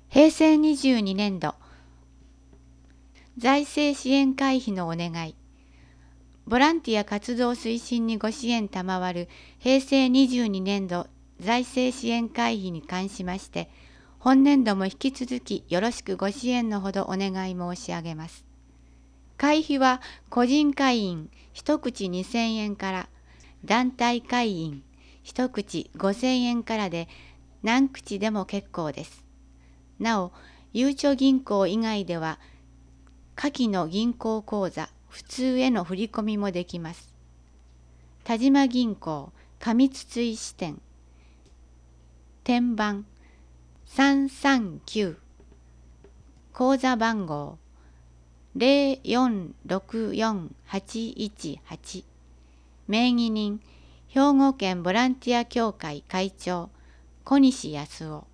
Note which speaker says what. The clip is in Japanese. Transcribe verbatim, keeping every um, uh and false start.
Speaker 1: へいせいにじゅうにねんど財政支援会費のお願い。ボランティア活動推進にご支援賜るへいせいにじゅうにねんど財政支援会費に関しまして、本年度も引き続きよろしくご支援のほどお願い申し上げます。会費は個人会員一口にせんえんから、団体会員一口ごせんえんからで何口でも結構です。なお、ゆうちょ銀行以外では、下記の銀行口座、普通への振り込みもできます。田島銀行上筒井支店、天番さんさんきゅう、口座番号ゼロよんろくよんはちいちはち、名義人、兵庫県ボランティア協会会長、小西康夫。